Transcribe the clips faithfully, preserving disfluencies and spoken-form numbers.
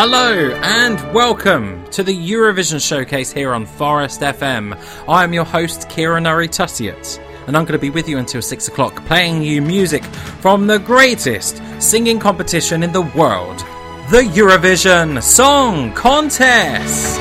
Hello and welcome to the Eurovision Showcase here on Forest F M. I am your host, Kira Nuri-Tussiot, and I'm going to be with you until six o'clock, playing you music from the greatest singing competition in the world, the Eurovision Song Contest.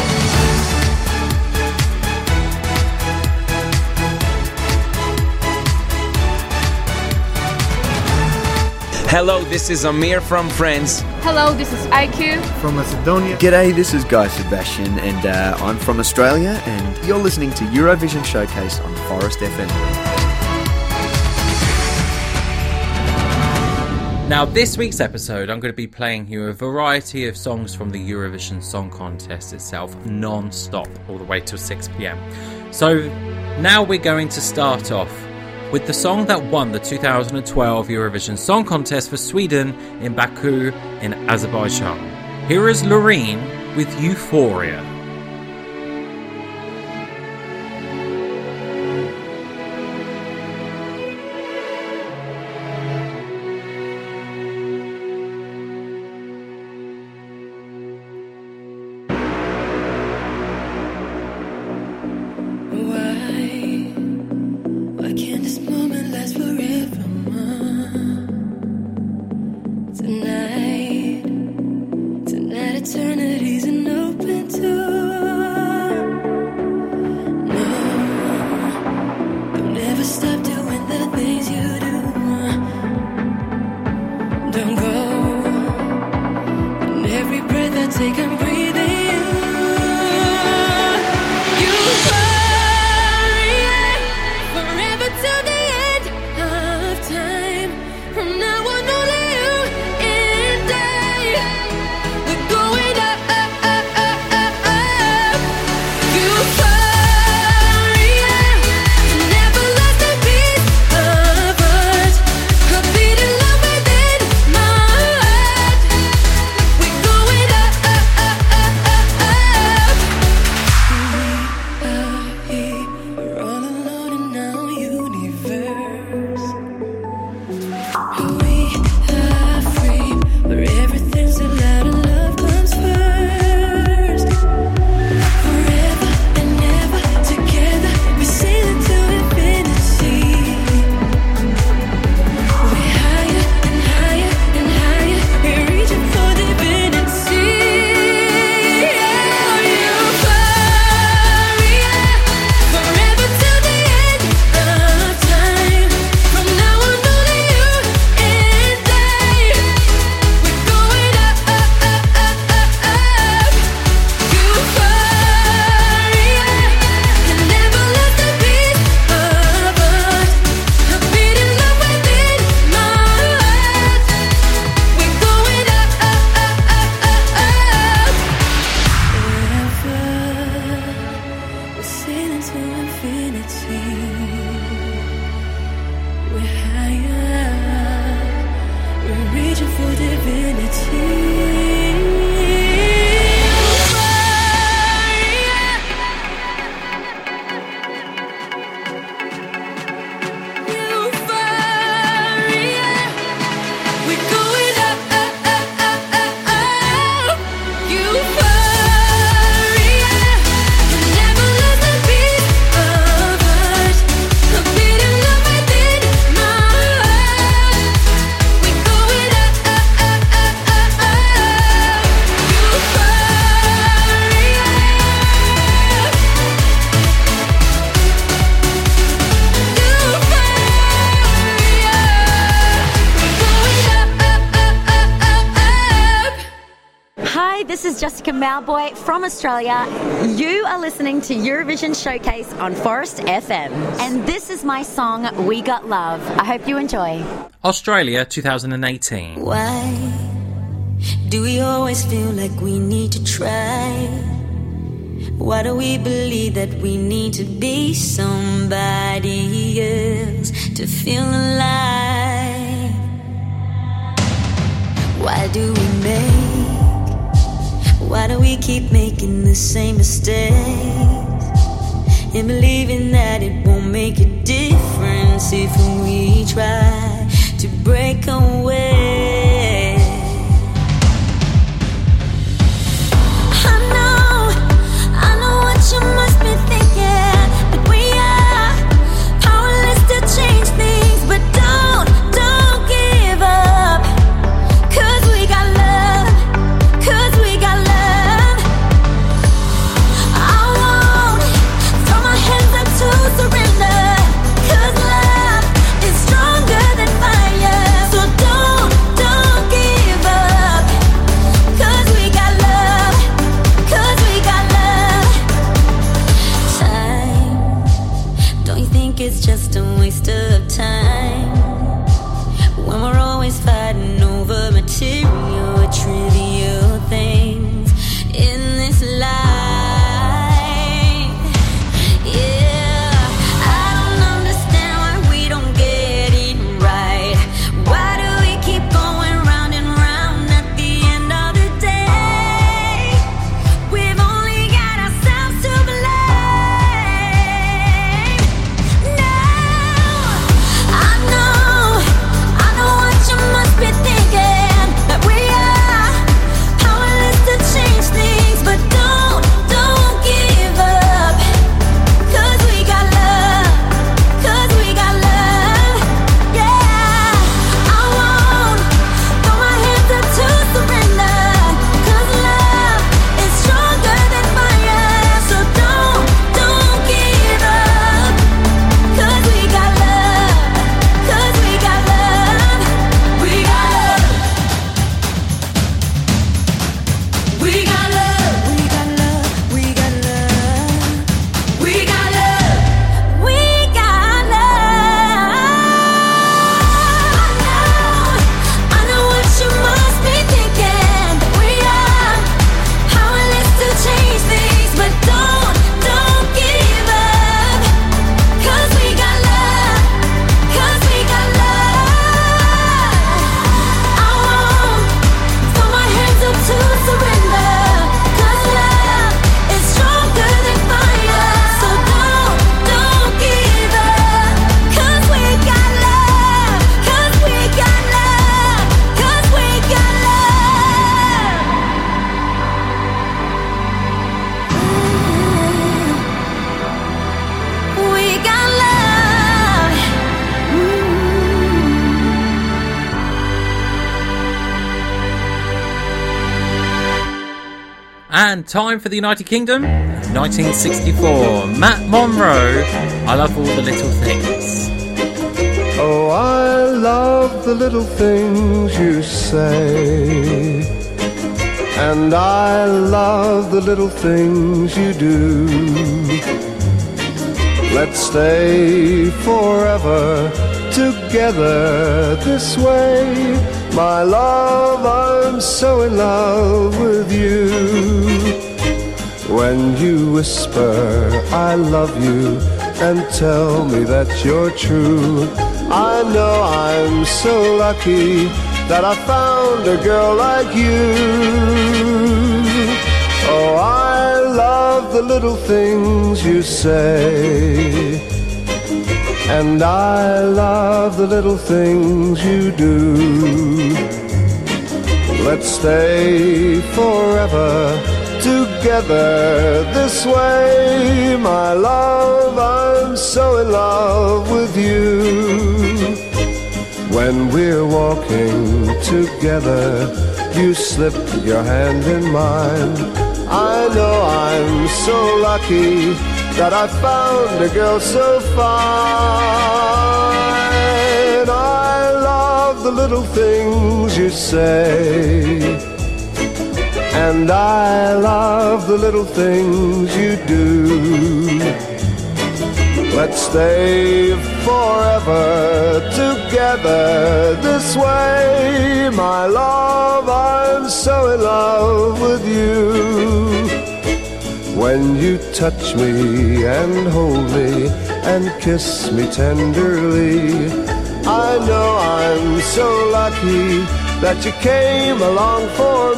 Hello, this is Amir from France. Hello, this is I Q from Macedonia. G'day, this is Guy Sebastian, and uh, I'm from Australia, and you're listening to Eurovision Showcase on Forest F M. Now, this week's episode, I'm going to be playing you a variety of songs from the Eurovision Song Contest itself, non-stop, all the way till six p.m. So, now we're going to start off with the song that won the two thousand twelve Eurovision Song Contest for Sweden in Baku in Azerbaijan. Here is Loreen with Euphoria. Jessica Malboy from Australia. You are listening to Eurovision Showcase on Forest F M. And this is my song, We Got Love. I hope you enjoy. Australia twenty eighteen. Why do we always feel like we need to try? Why do we believe that we need to be somebody else to feel alive? Why do we make Why do we keep making the same mistakes and believing that it won't make a difference if we try to break away? And time for the United Kingdom, nineteen sixty-four. Matt Monro, I Love All the Little Things. Oh, I love the little things you say, and I love the little things you do. Let's stay forever together this way. My love, I'm so in love with you. When you whisper, I love you, and tell me that you're true, I know I'm so lucky that I found a girl like you. Oh, I love the little things you say, and I love the little things you do. Let's stay forever together this way. My love, I'm so in love with you. When we're walking together, you slip your hand in mine. I know I'm so lucky that I found a girl so fine. I love the little things you say, and I love the little things you do. Let's stay forever together this way. My love, I'm so in love with you. When you touch me and hold me and kiss me tenderly, I know I'm so lucky that you came along for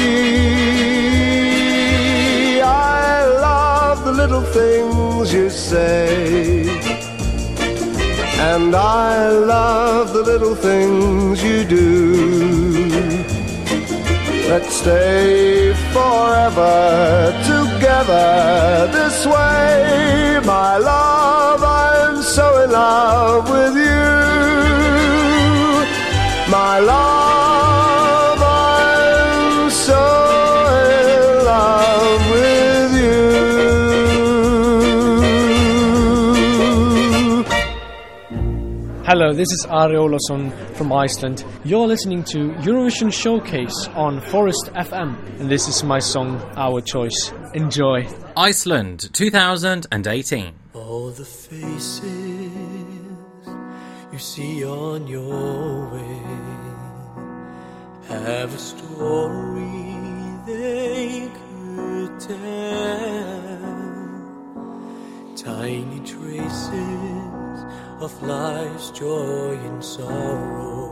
me. I love the little things you say, and I love the little things you do. Let's stay forever together this way. My love, I'm so in love with you. My love, I'm so in love with you. Hello, this is Ari Ólafsson from Iceland. You're listening to Eurovision Showcase on Forest F M, and this is my song, Our Choice. Enjoy. Iceland, two thousand eighteen. All the faces you see on your way have a story they could tell. Tiny traces of life's joy and sorrow.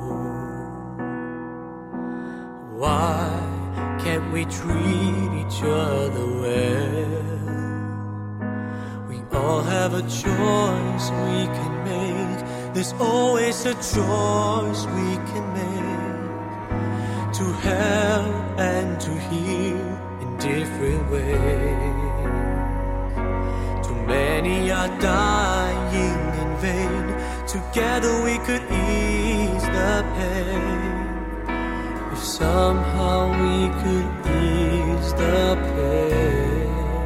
Why can't we treat each other well? We all have a choice we can make. There's always a choice we can make, to help and to heal in different ways. Too many are dying in vain. Together we could ease the pain. If somehow we could ease the pain.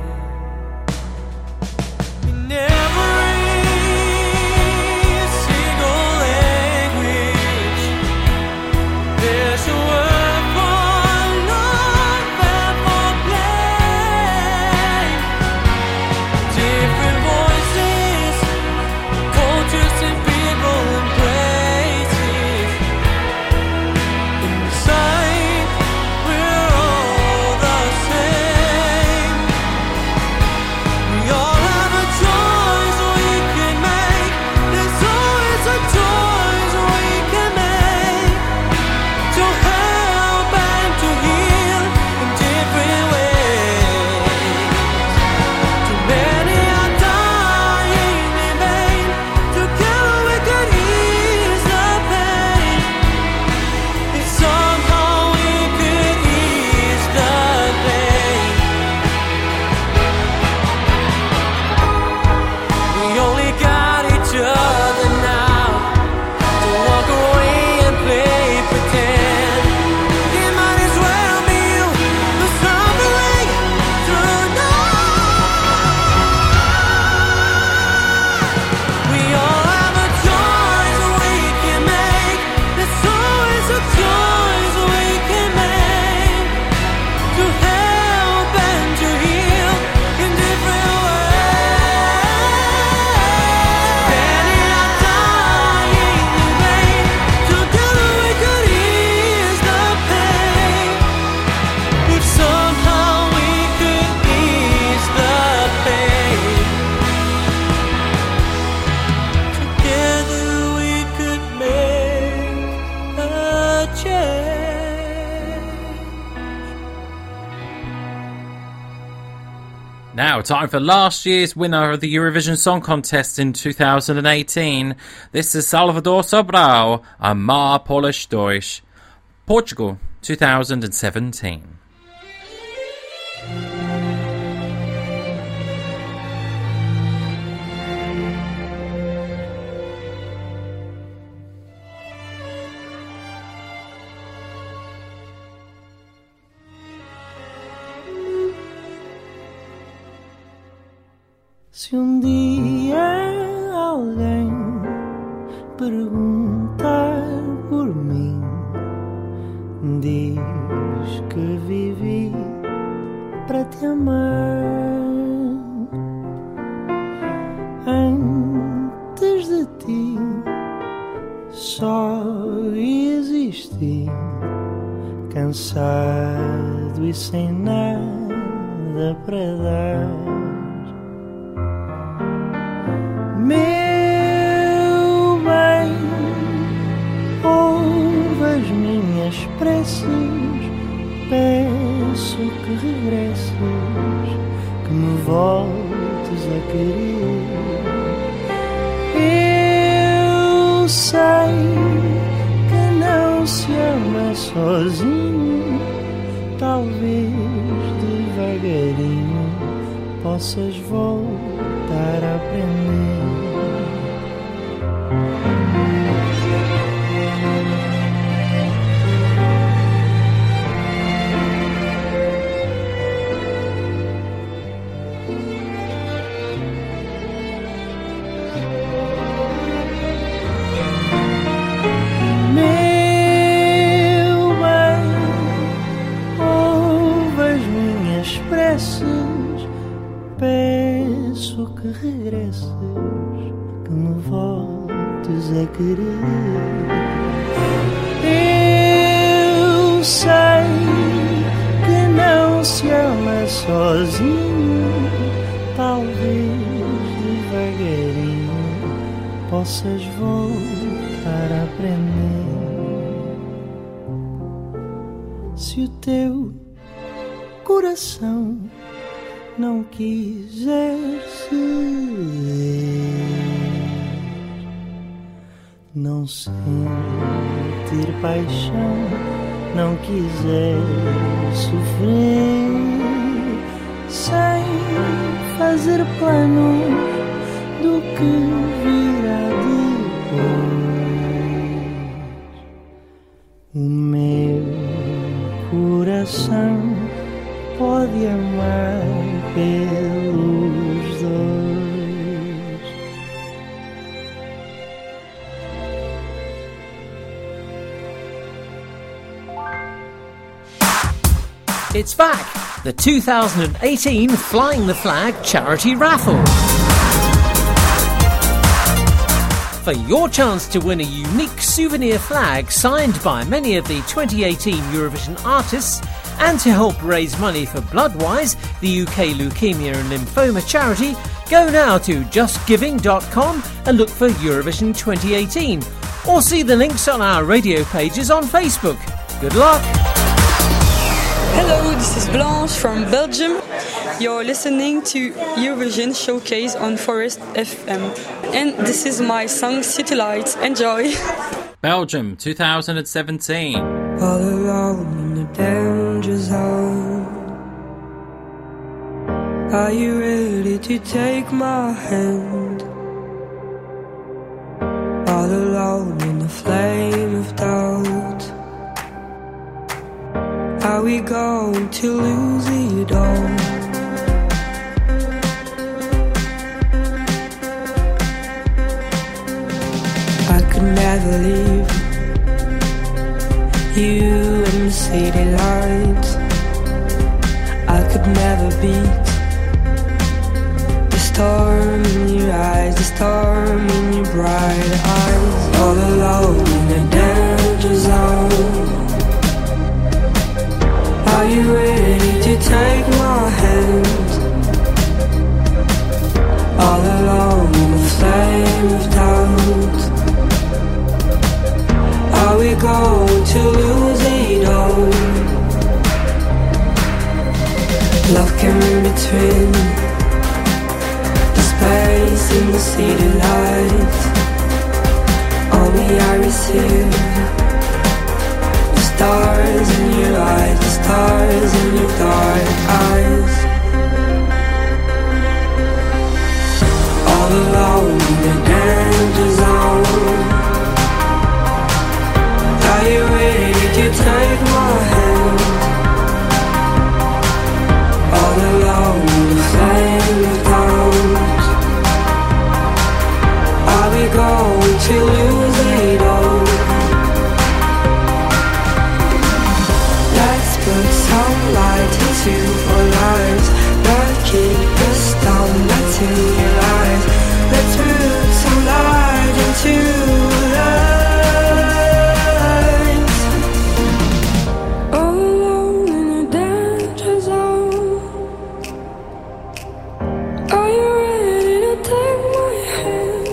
In every single language, there's a word for love and for play. Different voices, cultures and people and places. Inside, we're all the same. Now, time for last year's winner of the Eurovision Song Contest in two thousand eighteen. This is Salvador Sobral and Mar Polish Deutsch. Portugal, two thousand seventeen. Se um dia alguém perguntar por mim, diz que vivi para te amar. Antes de ti só existi, cansado e sem nada para dar. Meu bem, ouve as minhas preces, peço que regresses, que me voltes a querer. Eu sei que não se ama sozinho, talvez devagarinho possas voltar a aprender. Meu bem, ouve as minhas preces, peço que regresses, que me voltes a querer. Eu sei que não se ama sozinho, talvez devagarinho possas voltar a aprender. Se o teu coração não quiser ser, não sentir paixão, não quiser sofrer, sem fazer planos do que virá depois. O meu coração pode amar pelos dois. It's back! The two thousand eighteen Flying the Flag Charity Raffle. For your chance to win a unique souvenir flag signed by many of the twenty eighteen Eurovision artists, and to help raise money for Bloodwise, the U K Leukemia and Lymphoma charity, go now to just giving dot com and look for Eurovision twenty eighteen, or see the links on our radio pages on Facebook. Good luck! Hello, this is Blanche from Belgium. You're listening to Eurovision Showcase on Forest F M. And this is my song City Lights. Enjoy! Belgium, two thousand seventeen. All alone in the danger zone, are you ready to take my hand? All alone in the flame of doubt, are we going to lose it all? I could never leave you in the city lights. I could never beat the storm in your eyes, the storm in your bright eyes. All alone in the danger zone, are you ready to take my hand? All alone in the flame of doubt, are we going to lose it all? Love came in between face in the city lights. Only I receive the stars in your eyes, the stars in your dark eyes. All alone in the danger zone. Are you ready to take my hand? All alone in the flame of doubt. Are we going to lose it all? Let's put some light into our lives. Don't keep us down, let's in your eyes. Let's put some light into lives. All alone in a danger zone. Are you ready to take my hand?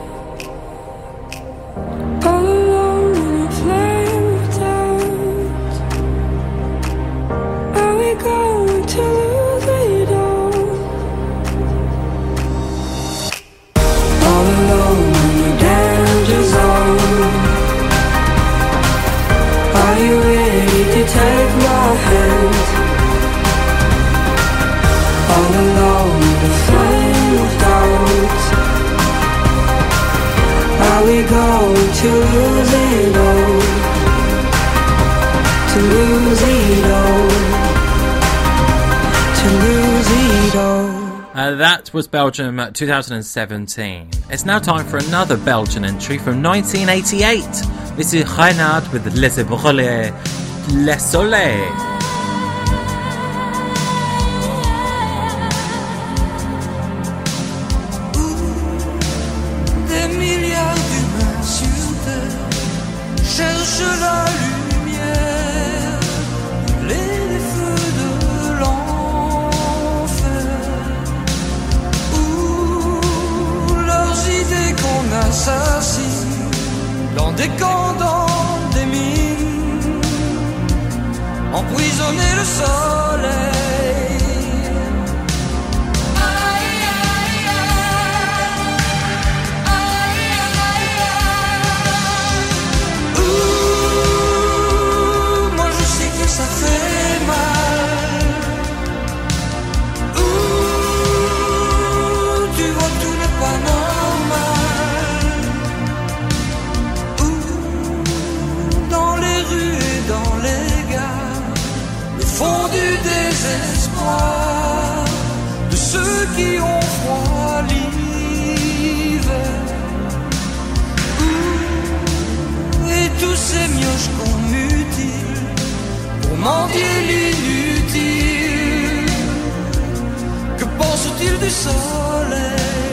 All alone in a flame of doubt. Are we going to lose it all? All alone in a danger zone. Are you ready to take my hand? All alone in the flame of doubt. Are we going to lose it all? To lose it all. To lose it all. Uh, that was Belgium two thousand seventeen. It's now time for another Belgian entry from nineteen eighty-eight. This is Reinhard with Laissez brûler le soleil. Des milliards d'humains sur terre cherchent la lumière, les feux de l'enfer, où leurs idées qu'on assassine dans des camps, dans des mines, emprisonner le soleil. Ça fait mal. Ouh, tu vois, tout n'est pas normal. Ouh, dans les rues et dans les gares, le fond du désespoir de ceux qui ont froid l'hiver. Ouh, et tous ces mioches qu'on mutile pour mendier l'inutile. Que pense-t-il du soleil?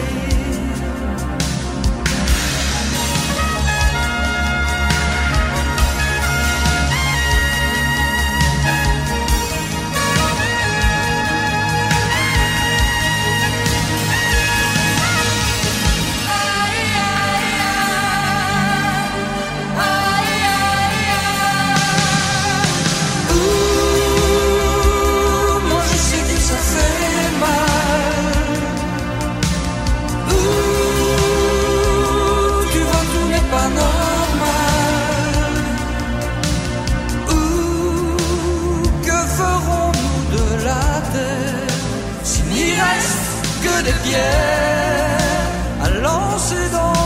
Des pierres à lancer dans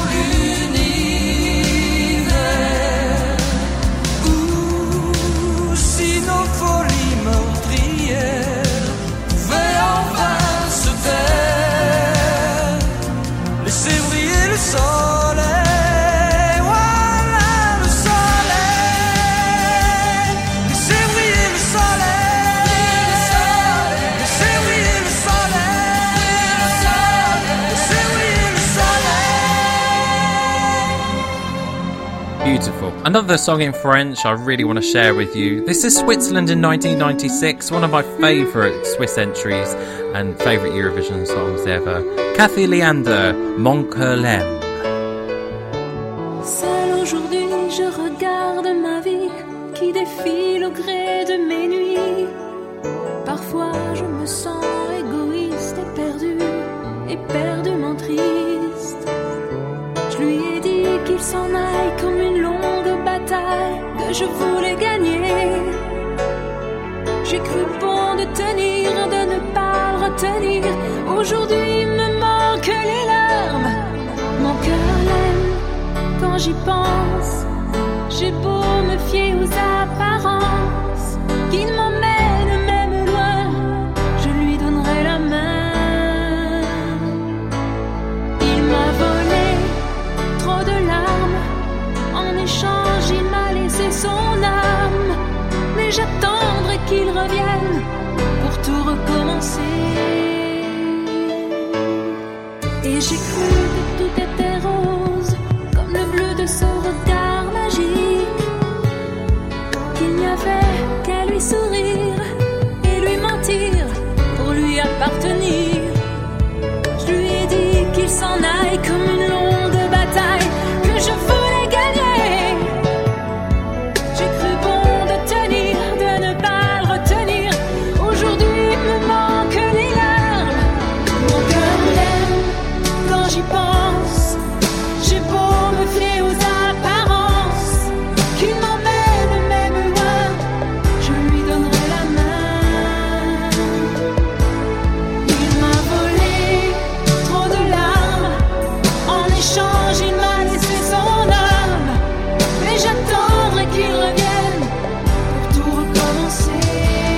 l'univers. Ou si nos folies meurtrières pouvaient enfin se taire, laisser briller le soleil. Voilà le soleil. Laisser briller le soleil. Laisser briller le soleil. Beautiful. Another song in French I really want to share with you. This is Switzerland in nineteen ninety-six, one of my favourite Swiss entries and favourite Eurovision songs ever. Cathy Leander, Mon Cœur l'aime. Seul aujourd'hui, je regarde ma vie qui défile au gré de mes nuits. Parfois, je me sens égoïste et perdu, éperdument qu'il s'en aille comme une longue bataille que je voulais gagner. J'ai cru bon de tenir, de ne pas le retenir. Aujourd'hui il me manque les larmes. Mon cœur l'aime quand j'y pense. J'ai beau me fier aux apparences qui ne m'emmènent même loin, je lui donnerai la main. Il m'a volé trop de larmes, en échange il m'a laissé son âme. Mais j'attendrai qu'il revienne pour tout recommencer. Et j'ai cru que tout était rose, comme le bleu de son regard magique, qu'il n'y avait qu'à lui sourire et lui mentir pour lui appartenir. Je lui ai dit qu'il s'en aille comme une longue bataille que je voulais gagner. J'ai cru bon de tenir, de ne pas le retenir. Aujourd'hui il me manque les larmes. Mon cœur l'aime quand j'y pense. J'ai beau me fier aux apparences qu'il m'emmène même loin, je lui donnerai la main. Il m'a volé trop de larmes, en échange il m'a laissé son âme. Mais j'attendrai qu'il revienne pour tout recommencer.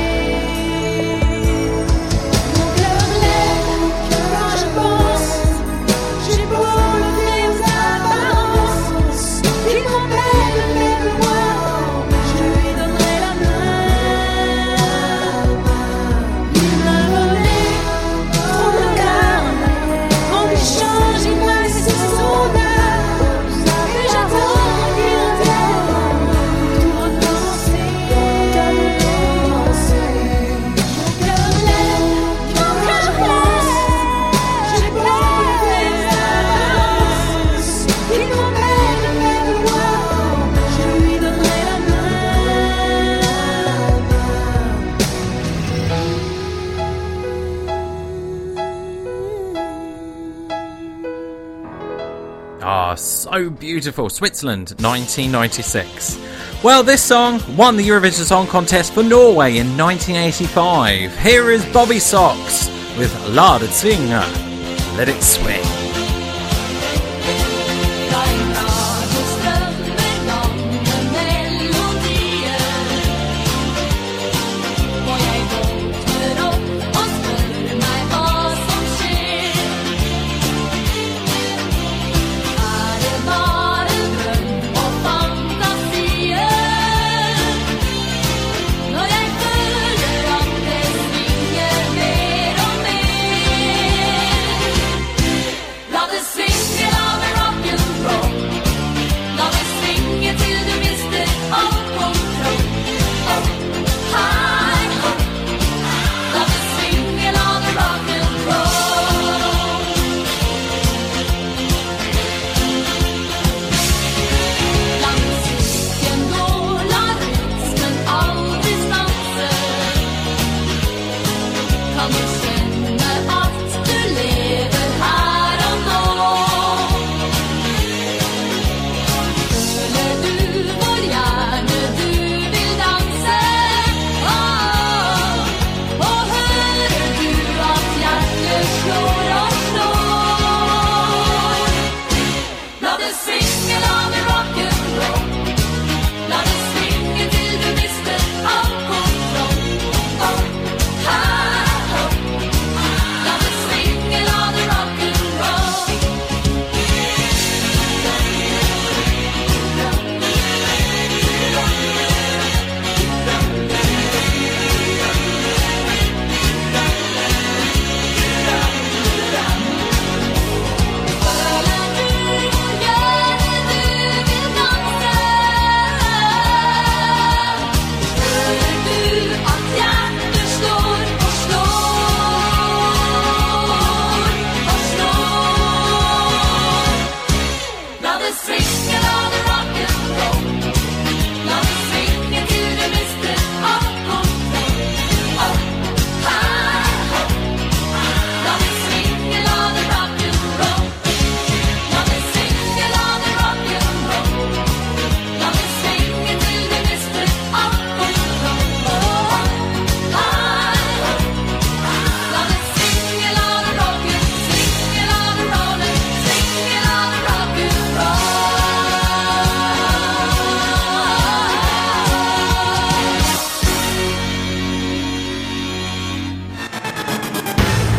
Mon cœur lève quand je pense. J'ai beau me fier aux apparences qu'il m'emmène même loin, je lui donnerai la main. Il m'a volé trop de larmes, en échange il m'a laissé son âme. Mais j'attends qu'il revienne pour tout recommencer. Mon cœur lève quand je pense. J'ai beau me fier aux apparences qu'il m'emmène même loin, je lui donnerai la main. Ah, so beautiful. Switzerland, nineteen ninety-six. Well, this song won the Eurovision Song Contest for Norway in nineteen eighty-five. Here is Bobby Sox with La det svinga. Let it swing.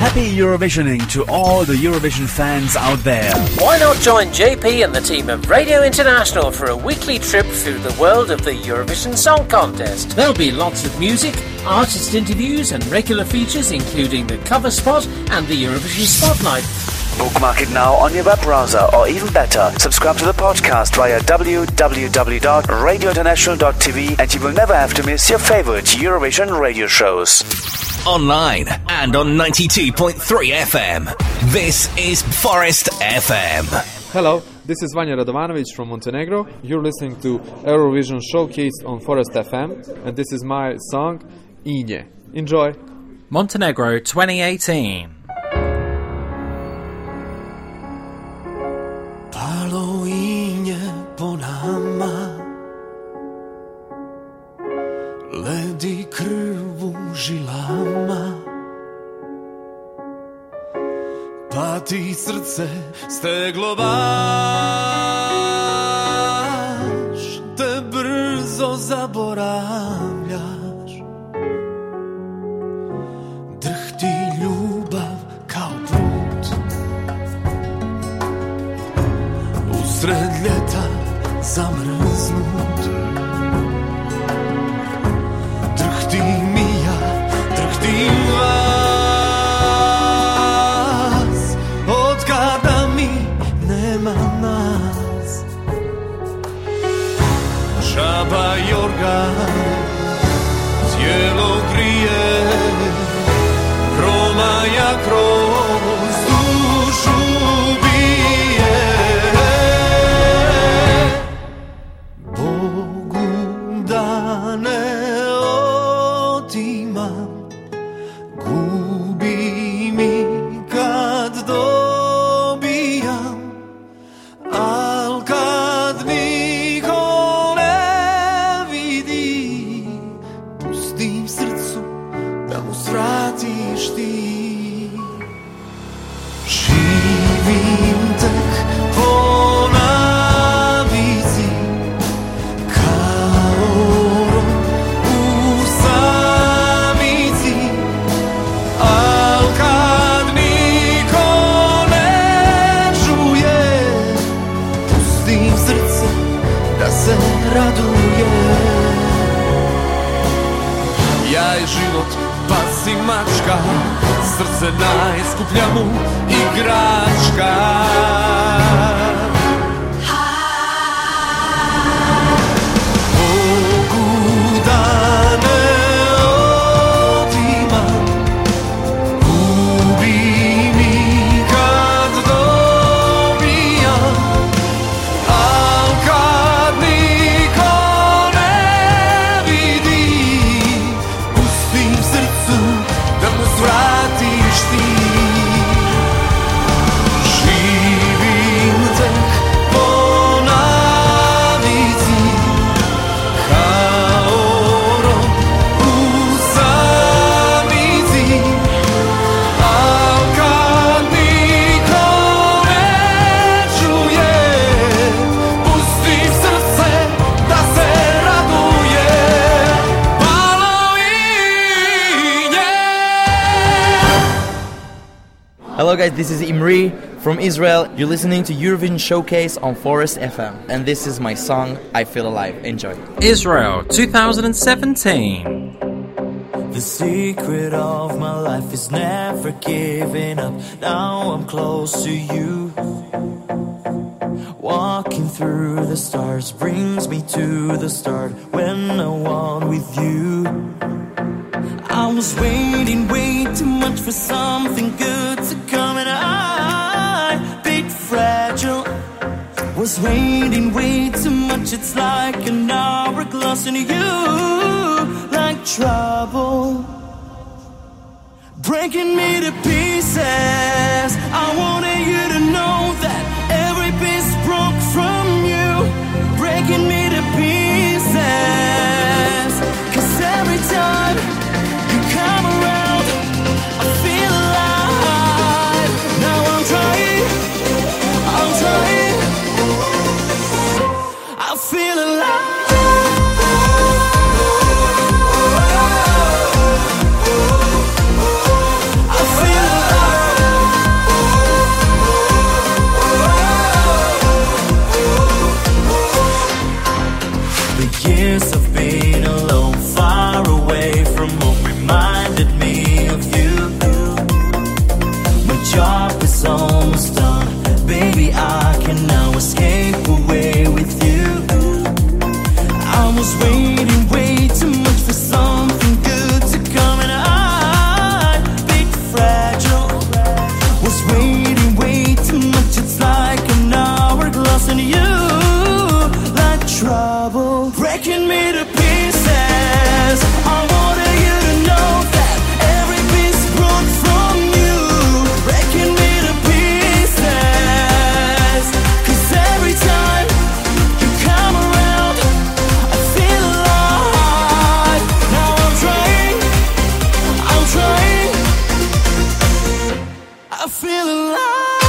Happy Eurovisioning to all the Eurovision fans out there. Why not join J P and the team of Radio International for a weekly trip through the world of the Eurovision Song Contest? There'll be lots of music, artist interviews and regular features including the cover spot and the Eurovision Spotlight. Bookmark it now on your web browser, or even better, subscribe to the podcast via w w w dot radio international dot t v and you will never have to miss your favorite Eurovision radio shows. Online and on ninety-two point three F M. This is Forest F M. Hello, this is Vanja Radovanovic from Montenegro. You're listening to Eurovision Showcase on Forest F M, and this is my song, Inje. Enjoy. Montenegro twenty eighteen. Palo inje po nama, ledi krv u žilama, pa ti srce steglo baš, te brzo zaboravljaš. Drhti ljubav kao prut, usred ljeta zamrznut. Drhtim i ja, drhtim vas, od kada mi nema nas. Žaba jorgan tijelo grije, promaja kroz dušu bije. Bogu dane otimam, gubim i kad dobijam, al kad niko ne vidi, pustim srcu da mu svratiš ti. Živim tek po navici, kao u samici, al kad niko ne čuje, pustim srce da se raduje. Ja i život, pas i mačka, srce najskuplja mu igračka. Bogu dane otimam, gubim i kad dobijam, al kad niko ne vidi, pustim srcu da mu svratiš ti. Živim tek po navici, kao rog u samici, al kad niko ne čuje, pustim srce da se raduje. Palo inje. Hello guys, this is Imri from Israel. You're listening to Eurovision Showcase on Forest F M, and this is my song, I Feel Alive. Enjoy. Israel twenty seventeen. The secret of my life is never giving up. Now I'm close to you. Walking through the stars brings me to the start when I want with you. I was waiting way too much for something good to come, and I, big fragile, was waiting way too much. It's like an hourglass in you, like trouble, breaking me to pieces. I wanted you to know that every piece broke from you, breaking me to pieces. 'Cause every time you come around, I feel alive. Now I'm trying, I'm trying, I feel alive. I feel alive. was almost done. Baby, I can now escape away with you. I was waiting way too much for something good to come, and I, big fragile, was waiting way too much. It's like an hourglass, and you, like trouble, breaking me to pieces. I wanted you to know that every piece broke from you, breaking me to pieces. 'Cause every time you come around, I feel alive. Now I'm trying, I'm trying, I feel alive.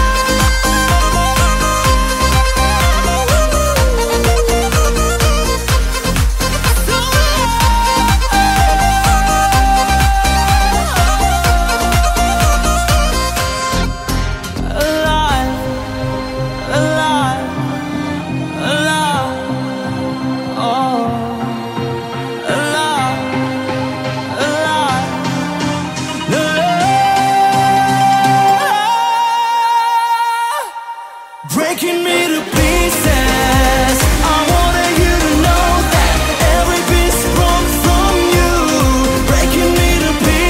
Breaking me to pieces. I wanted you to know that every piece broke from you, breaking me to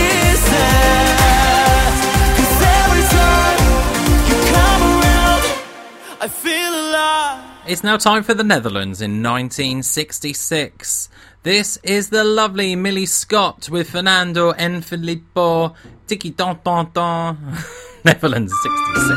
pieces. 'Cause every time you come around, I feel alive. It's now time for the Netherlands in nineteen sixty-six. This is the lovely Millie Scott with Fernando and Filippo. Tiki Don Don Don. Netherlands sixty-six.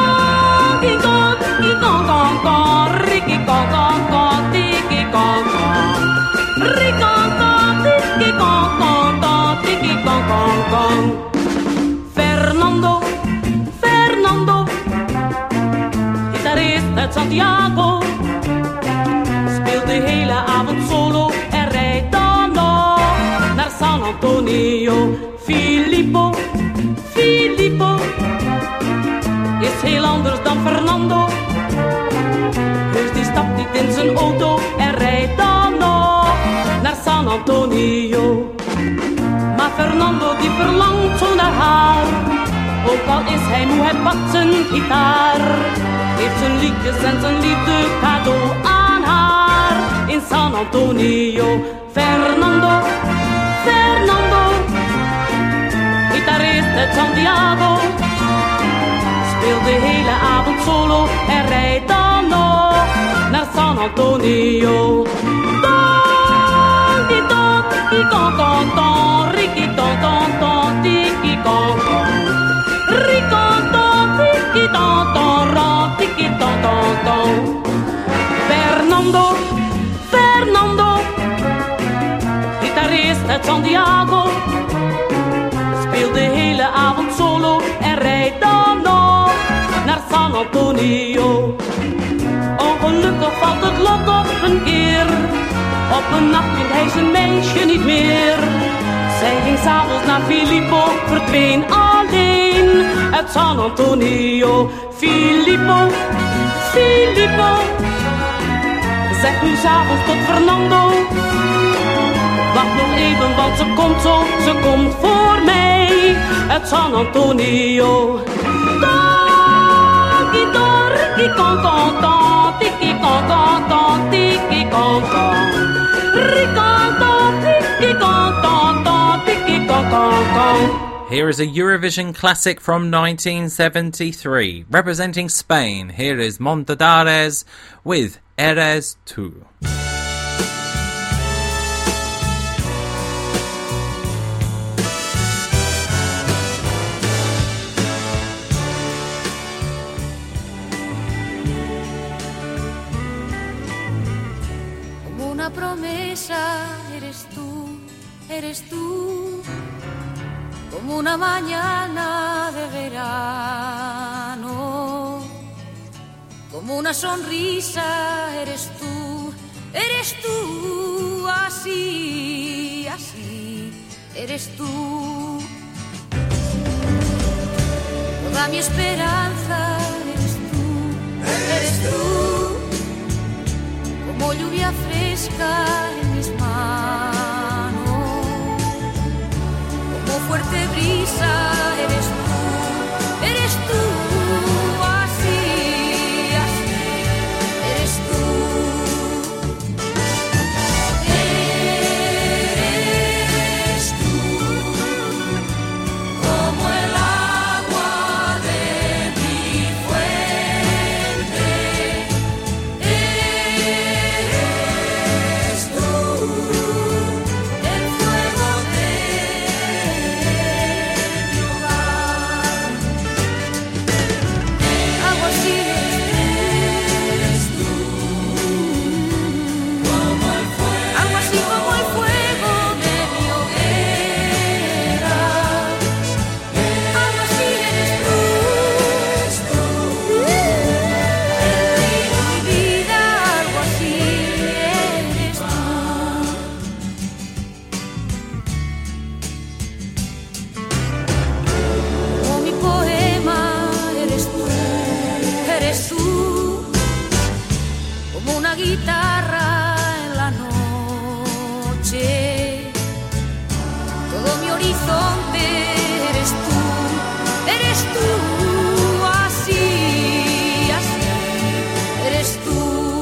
Fernando, Fernando, gitarist uit Santiago, speelt de hele avond solo en rijdt dan nog naar San Antonio. Filippo, Filippo is heel anders dan Fernando. Dus die stapt niet in zijn auto en rijdt dan nog naar San Antonio. Maar Fernando die verlangt zo naar haar, ook al is hij moe, hij pakt zijn gitaar, geeft zijn liedjes en zijn liefde cadeau aan haar in San Antonio. Fernando, Fernando, gitarist uit Santiago, speelt de hele avond solo en rijdt dan nog naar San Antonio. Don, di don, di con con don, riki don don don, tiki con con, rikon don, tiki don don, ron, tiki don don don. Fernando, Fernando, gitarist uit Santiago, speelt de hele avond solo en rijdt dan nog naar San Antonio. Ongelukkig valt het lot op een keer, op een nacht vindt hij zijn meisje niet meer. Zij ging s'avonds naar Filippo, verdween alleen uit San Antonio. Filippo, Filippo, zegt nu s'avonds tot Fernando, wacht nog even, want ze komt zo, ze komt voor mij uit San Antonio. Tiki don, riki con con don, tiki con con don, tiki con con, rikon don, tiki con con don, tiki con con con. Here is a Eurovision classic from nineteen seventy-three. Representing Spain, here is Montadares with Eres Tú. Como una promesa eres tú, eres tú, como una mañana de verano, como una sonrisa eres tú, eres tú, así, así, eres tú. Toda mi esperanza eres tú, eres tú, como lluvia fresca en mis manos, como fuerte brisa eres tú, eres tú. guitarra en la noche. Todo mi horizonte eres tú, eres tú, así, así, eres tú.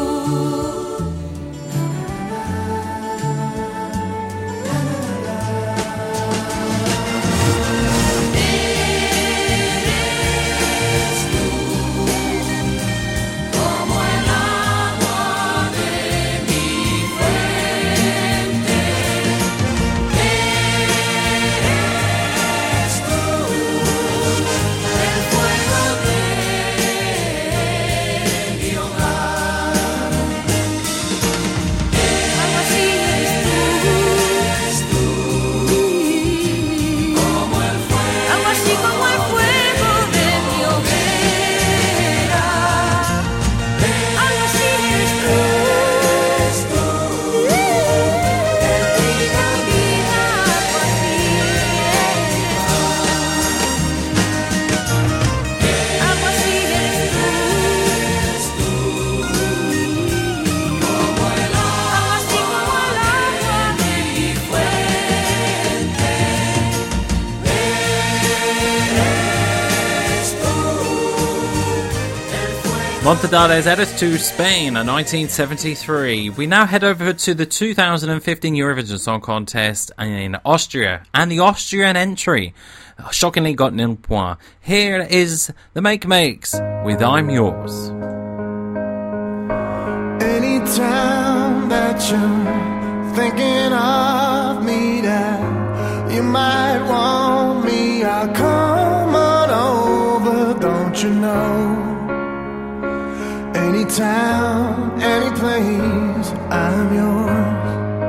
Montedades Eres to Spain, nineteen seventy-three. We now head over to the two thousand fifteen Eurovision Song Contest in Austria, and the Austrian entry shockingly got nil point. Here is the Make Makes with I'm Yours. Anytime that you're thinking of me, that you might want me, I'll come on over, don't you know? Anytime, any place, I'm yours.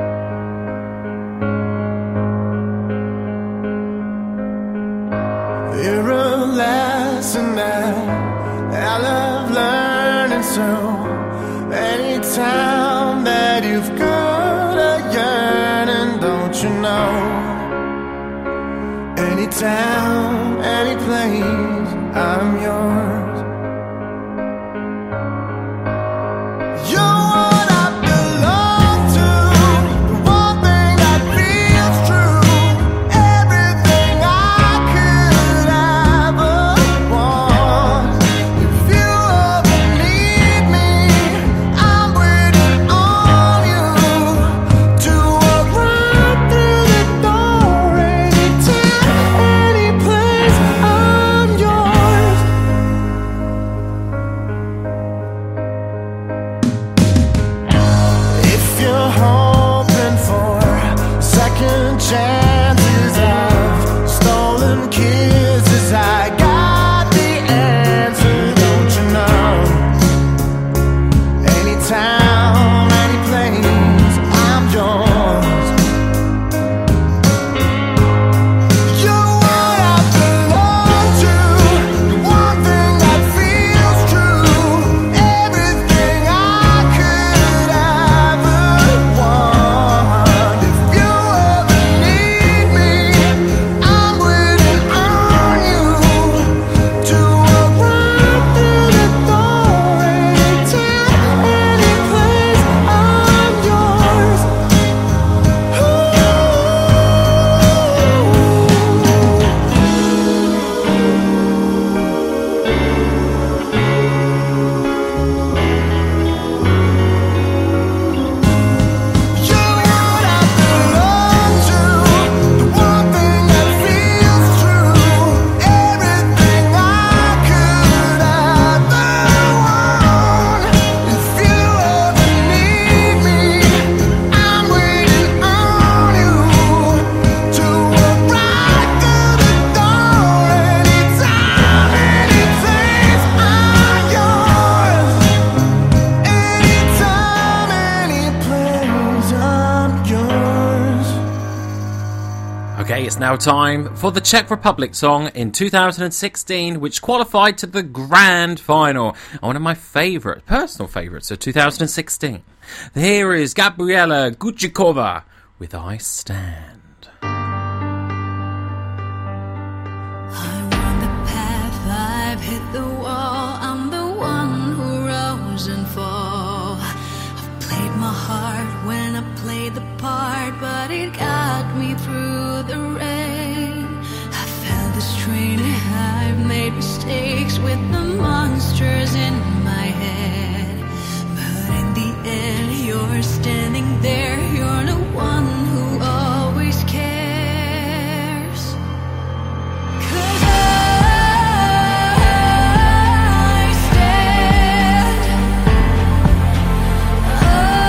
You're a lesson that I love learning, so anytime that you've got a yearning, don't you know? Anytime, any place, I'm yours. It's now time for the Czech Republic song in two thousand sixteen, which qualified to the grand final. One of my favourite, personal favourites of two thousand sixteen. Here is Gabriela Guchikova with I Stand. I run the path, I've hit the wall. I'm the one who rose and fall. I've pictures in my head, but in the end you're standing there. You're the one who always cares. 'Cause I stand, I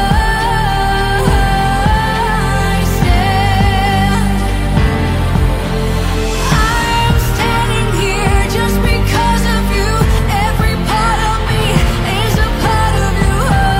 stand. I am standing here just because of you. Every part of me is a part of you.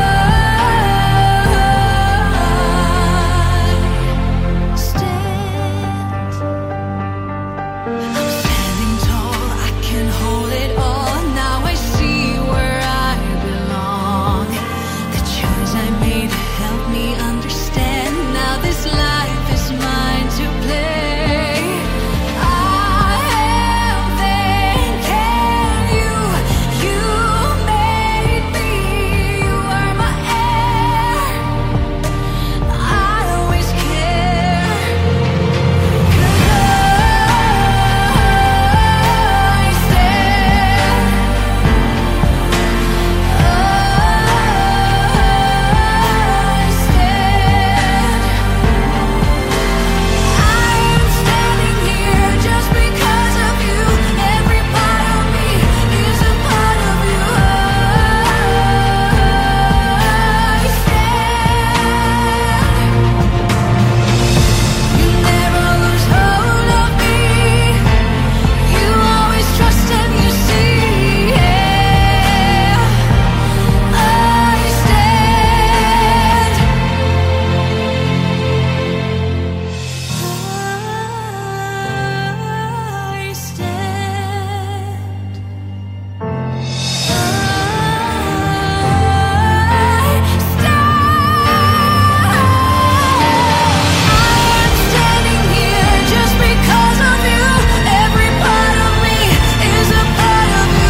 I stand. I'm standing tall, I can hold it all. Now I see where I belong. The choice I made helped me understand. Now this life is mine to play. I am thanking you. You made me. You are my air. I always care. 'Cause I stand. I stand. I am standing here just because of you. Every part of me is a part of you. I stand. You never lose hold of me. You always trust and you see. I stand. I stand. I'm standing here just because of you. Every part of me is a part of you.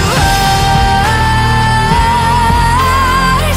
I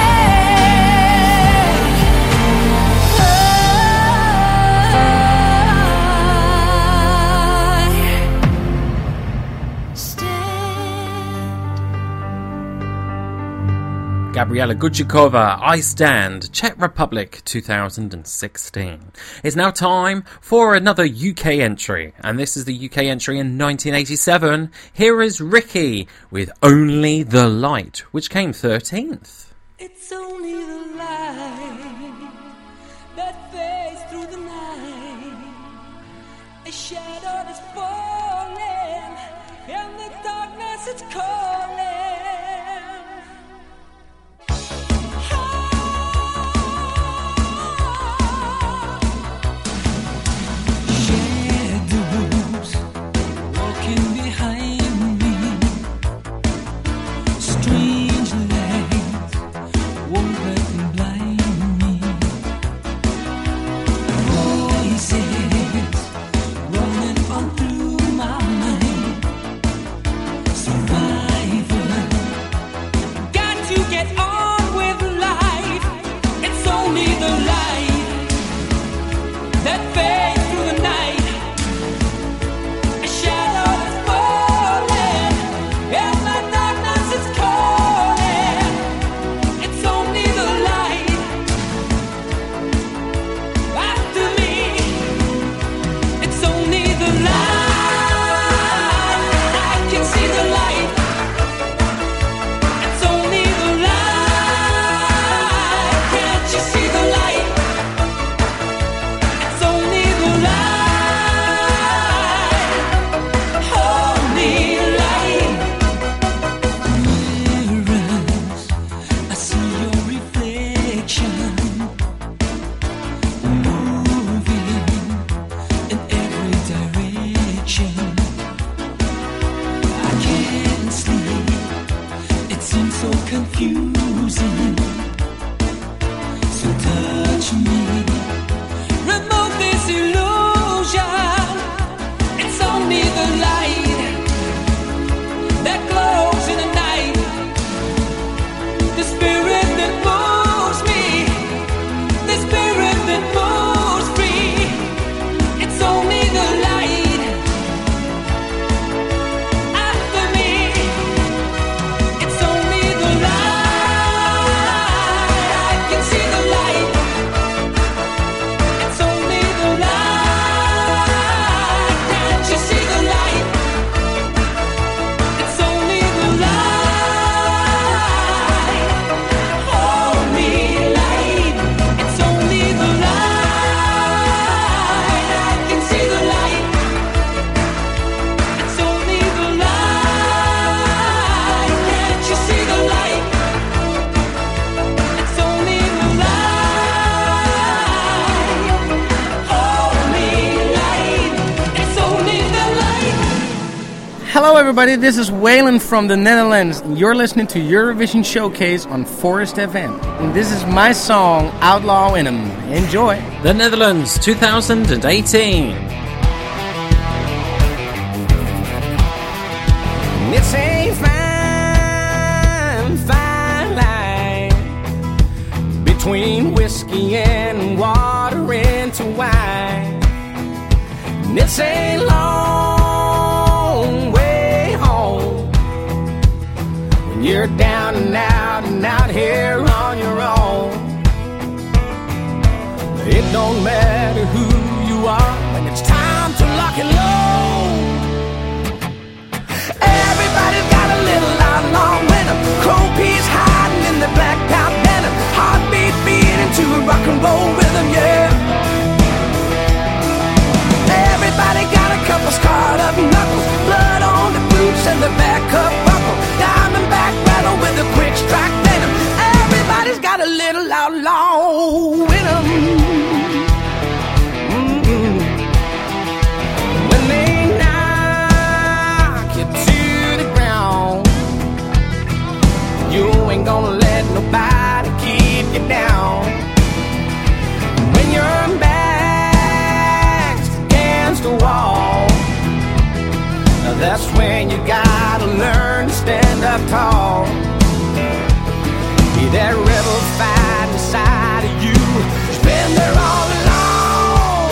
Gabriela Gudjikova, I Stand, Czech Republic two thousand sixteen. It's now time for another U K entry, and this is the U K entry in nineteen eighty-seven. Here is Ricky with Only the Light, which came thirteenth. It's only the light that fades through the night. A shadow that's falling, and the darkness it's calling. Shadows walking behind me. Strange lights won't let them blind me. Voices running on through my mind. Survival, got to get on with life. It's only the light that fades through the night. A shadow that's falling, and the darkness is calling. It's only the light after me. It's only the light. I can see the light. It's only the light. Can't you see the light? It's only the light. Only light. Mirrors, I see your reflection, moving in every direction. I can't sleep. It seems so confusing. So touch me, remove this illusion. It's only the light that glows in the night. The spirit that moves me, the spirit that moves me. It's only the light after me. Hello everybody, this is Waylon from the Netherlands. You're listening to Eurovision Showcase on Forest F M. And this is my song, Outlaw in 'em. Enjoy. The Netherlands, two thousand eighteen. It's a fine, fine line between whiskey and water into wine. And it's a long way home when you're down and out and out here on your own. It don't matter who you are when it's time to lock and load. Everybody's got a little outlaw venom. Chrome peas hiding in the black top denim. Heartbeat beating to a rock and roll rhythm, yeah. Everybody got a couple scarred up knuckles. Blood on the boots and the back up buckle. Diamondback rattle with a quick strike venom. Everybody's got a little outlaw in 'em. Mm-hmm. When they knock you to the ground, you ain't gonna let nobody keep you down. When your back's against the wall, now that's when you gotta learn to stand up tall. Be that rebel fight inside of you, it's been there all along.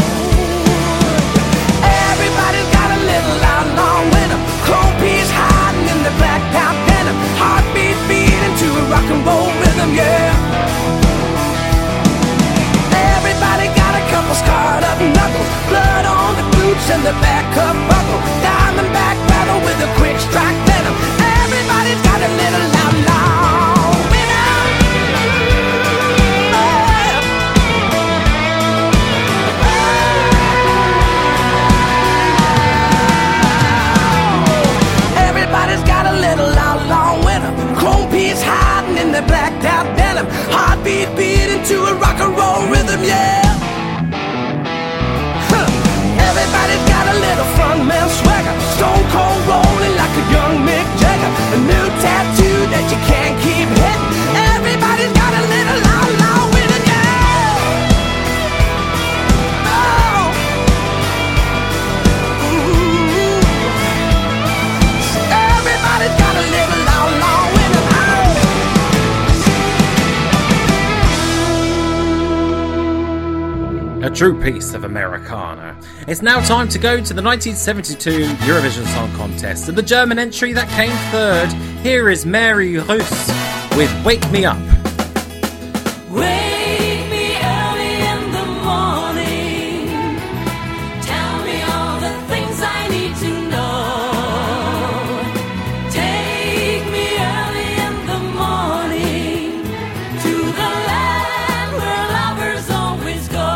Everybody's got a little outlaw in 'em. Chrome peas hiding in the black top denim. Heartbeat beating to a rock and roll rhythm, yeah. Everybody got a couple scarred up knuckles. Blood on the boots and the back up buckle. Diamondback rattle with a quick strike venom. Everybody's got a little outlaw in 'em. Everybody's got a little outlaw in 'em. Chrome peas hiding in the blacked out denim. Heartbeat beating to a rock and roll rhythm, yeah. Huh. Everybody's got a little frontman swagger. Stone cold rolling like a young Mick Jagger. A new tattoo that you can't keep hitting. Everybody's got a little outlaw in 'em, yeah. Oh. Ooh. Everybody's got a little outlaw in 'em. A true piece of Americana. It's now time to go to the nineteen seventy-two Eurovision Song Contest and the German entry that came third. Here is Mary Rüss with Wake Me Up. Wake me early in the morning. Tell me all the things I need to know. Take me early in the morning to the land where lovers always go.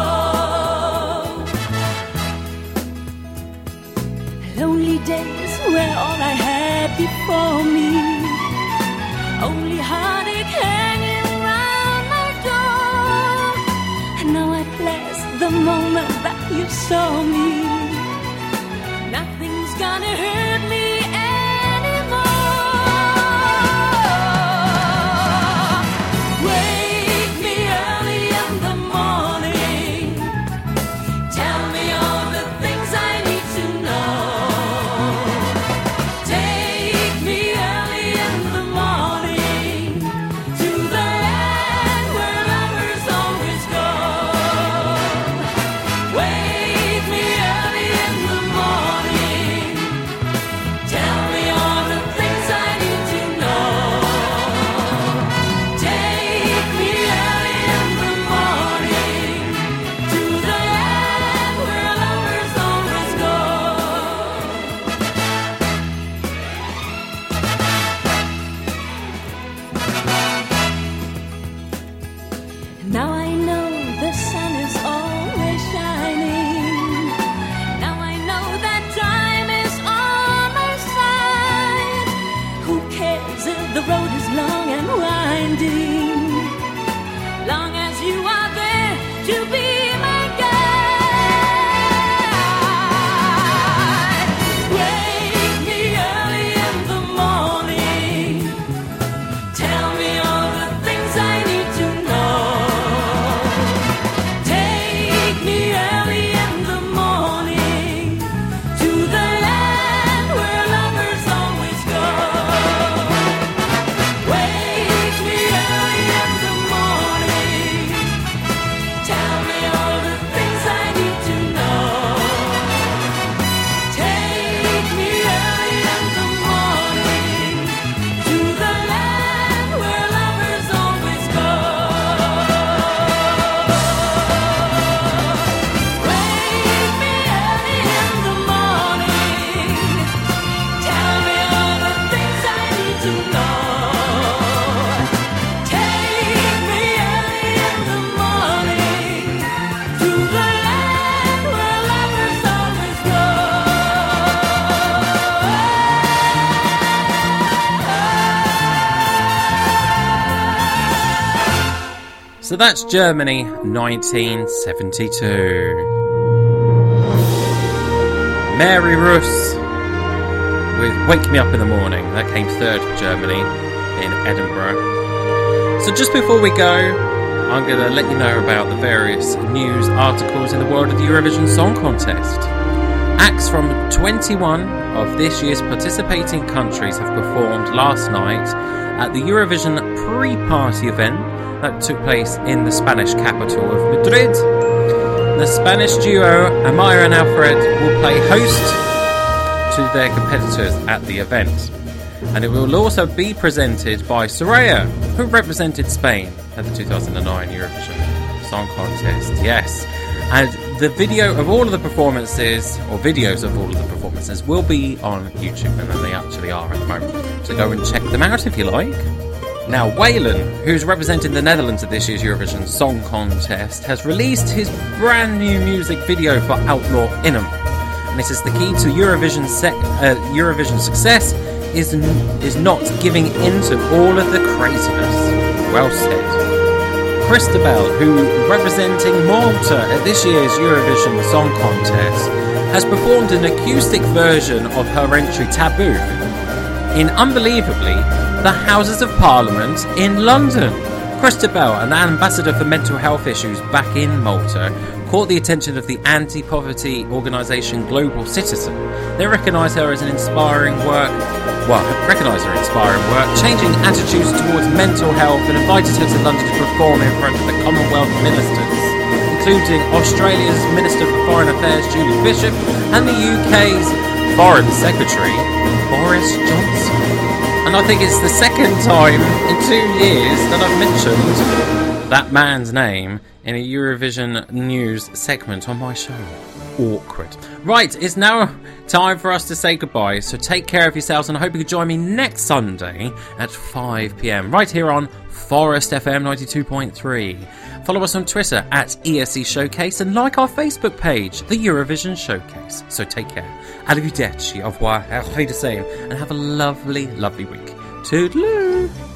Lonely days were all I had before me. Only heartache hanging round my door. And now I bless the moment that you saw me. Nothing's gonna hurt me anymore. Wake me early in the morning. Tell me all the things I need to know. Take me early in the morning to the land where lovers always go. Wake me early in the morning. So that's Germany, nineteen seventy-two. Mary Russ with Wake Me Up in the Morning. That came third for Germany in Edinburgh. So just before we go, I'm going to let you know about the various news articles in the world of the Eurovision Song Contest. Acts from twenty-one of this year's participating countries have performed last night at the Eurovision pre-party event that took place in the Spanish capital of Madrid. The Spanish duo Amaya and Alfred will play host to their competitors at the event. And it will also be presented by Soraya, who represented Spain at the two thousand nine Eurovision Song Contest. Yes. And the video of all of the performances, or videos of all of the performances, will be on YouTube, and they actually are at the moment. So go and check them out if you like. Now, Waylon, who's representing the Netherlands at this year's Eurovision Song Contest, has released his brand new music video for Outlaw In'em. And this is the key to Eurovision sec- uh, Eurovision success, is, n- is not giving in to all of the craziness. Well said. Christabel, who representing Malta at this year's Eurovision Song Contest, has performed an acoustic version of her entry Taboo in, unbelievably, the Houses of Parliament in London. Christabel, an ambassador for mental health issues back in Malta, caught the attention of the anti-poverty organisation Global Citizen. They recognise her as an inspiring work, well, recognise her inspiring work, changing attitudes towards mental health, and invited her to London to perform in front of the Commonwealth ministers, including Australia's Minister for Foreign Affairs Julie Bishop and the U K's Foreign Secretary Boris Johnson. And I think it's the second time in two years that I've mentioned that man's name in a Eurovision news segment on my show. Awkward. Right, it's now time for us to say goodbye, so take care of yourselves, and I hope you can join me next Sunday at five p.m. right here on Forest F M ninety-two point three. Follow us on Twitter at E S C Showcase and like our Facebook page, The Eurovision Showcase. So take care. Arrivederci, au revoir, auf Wiedersehen, and have a lovely, lovely week. Toodaloo!